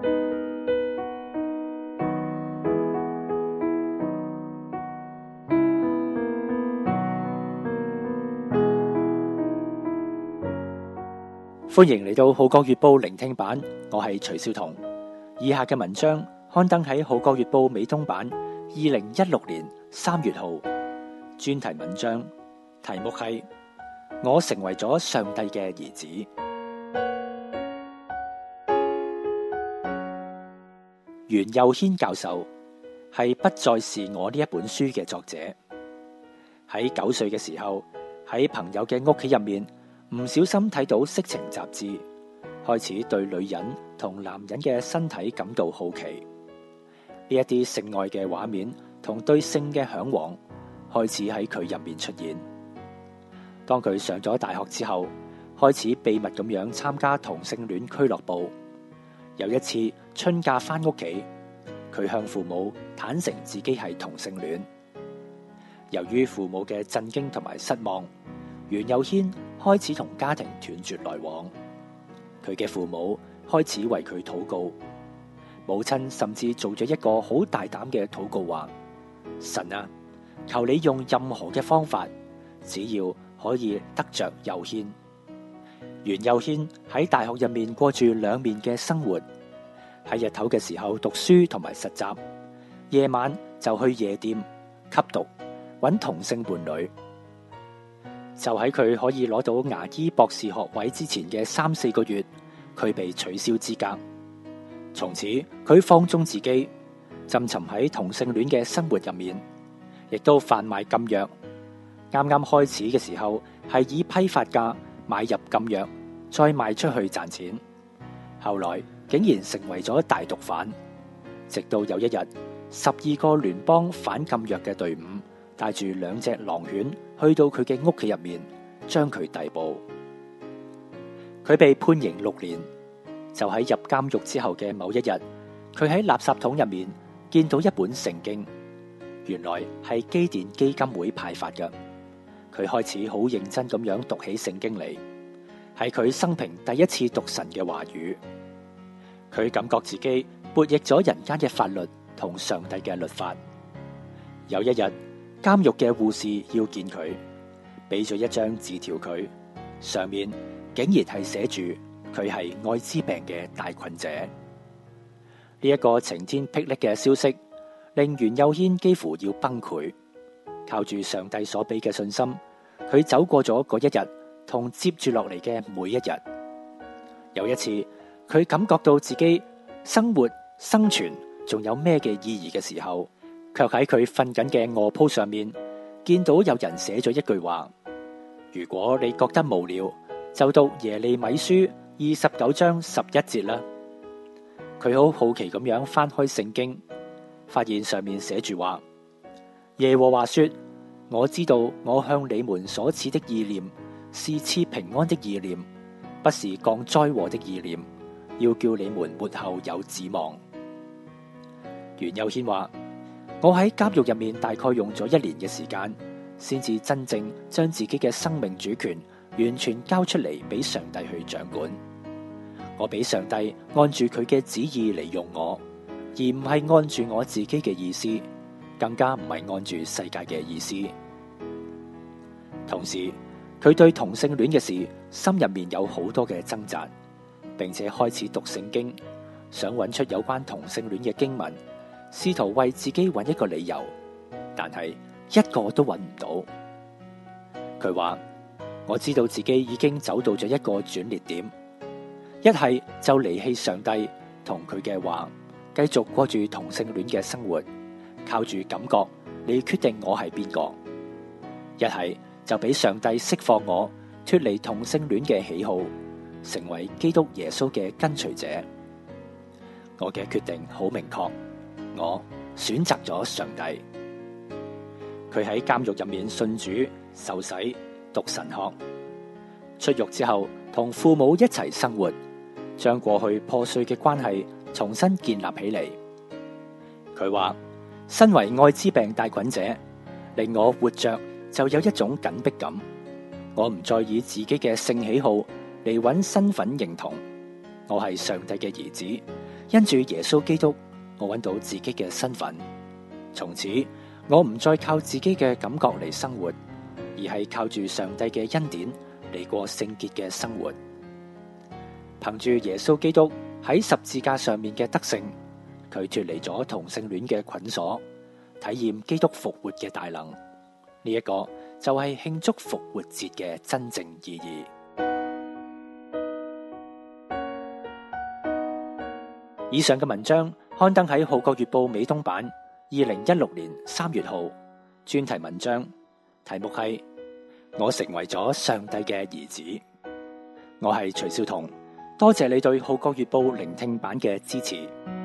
歡迎嚟到《號角月報》聆聽版，我係徐少彤。以下嘅文章刊登喺《號角月報》美東版2016年3月號，專題文章題目係我成為咗上帝嘅兒子。袁佑軒教授係不再是我呢一本書嘅作者。喺9歲嘅時候，喺朋友嘅屋企入面，唔小心睇到色情雜誌，開始對女人同男人嘅身體感到好奇。呢一啲性愛嘅畫面同對性嘅向往開始喺佢入面出現。當佢上咗大學之後，開始秘密咁樣參加同性戀俱樂部。有一次春假返屋企，佢向父母坦誠自己係同性戀。由於父母嘅震驚同埋失望，袁佑軒開始同家庭斷絕來往。佢嘅父母開始為佢禱告，母親甚至做咗一個好大膽嘅禱告，話：神啊，求你用任何嘅方法，只要可以得着佑軒。袁佑軒喺大學入面過住兩面嘅生活，喺日頭嘅時候讀書同埋實習，夜晚就去夜店吸毒，揾同性伴侶。就喺佢可以攞到牙醫博士學位之前嘅3-4個月，佢被取消資格。從此佢放縱自己，浸沉喺同性戀嘅生活入面，亦都販賣禁藥。啱啱開始嘅時候係以批發價買入禁藥，再賣出去賺錢。後來竟然成為咗大毒販。直到有一日，12個聯邦反禁藥嘅隊伍帶住2隻狼犬去到佢嘅屋企入面，將佢逮捕。佢被判刑6年。就喺入監獄之後嘅某一日，佢喺垃圾桶入面見到一本聖經，原來係基甸基金會派發嘅。佢開始好認真咁樣讀起聖經嚟，係佢生平第一次讀神嘅話語。佢感覺自己悖逆咗人間嘅法律同上帝嘅律法。有一日，監獄嘅護士要見佢，俾咗一張字條佢，上面竟然係寫住佢係愛滋病嘅帶菌者。呢一個晴天霹靂嘅消息令袁佑軒幾乎要崩潰。靠住上帝所俾嘅信心，佢走過咗嗰一日同接住落嚟嘅每一日。有一次，佢感覺到自己生活生存仲有咩嘅意義嘅時候，卻喺佢瞓緊嘅臥鋪上面見到有人寫咗一句話：如果你覺得無聊，就讀耶利米書29章11節啦。佢好好奇咁樣翻開聖經，發現上面寫住話：耶和華說，我知道我向你們所賜的意念是賜平安的意念，不是降災禍的意念，要叫你們末後有指望。袁佑軒話：我喺監獄入面大概用咗1年嘅時間，先至真正將自己嘅生命主權完全交出嚟俾上帝去掌管。我俾上帝按住佢嘅旨意嚟用我，而唔係按住我自己嘅意思，更加唔係按住世界嘅意思。同時，佢對同性戀嘅事心入面有好多嘅掙扎，並且開始讀聖經，想揾出有關同性戀嘅經文，試圖為自己揾一個理由，但係一個都揾唔到。佢話：我知道自己已經走到咗一個轉捩點，一係就離棄上帝同佢嘅話，繼續過住同性戀嘅生活，靠住感覺嚟決定我係邊個；一係就俾上帝釋放我，脫離同性戀嘅喜好，成為基督耶穌嘅跟隨者。我嘅決定好明確，我選擇咗上帝。佢喺監獄入面信主、受洗、讀神學，出獄之後同父母一齊生活，將過去破碎嘅關係重新建立起嚟。佢話：身為愛滋病帶菌者，令我活着就有一種緊迫感。我唔再以自己嘅性喜好嚟揾身份認同，我係上帝嘅兒子， 因住耶穌基督，我揾到自己嘅身份。從此，我唔再靠自己嘅感覺嚟生活，而係靠住上帝嘅恩典嚟過聖潔嘅生活。憑住耶穌基督喺十字架上面嘅得勝，佢脫離咗同性戀嘅捆鎖，體驗基督復活嘅大能。呢一個就係慶祝復活節嘅真正意義。以上嘅文章刊登喺《號角月報》美東版2016年3月號，專題文章，題目係我成為咗上帝嘅兒子。我係徐少彤，多謝你對《號角月報》聆聽版嘅支持。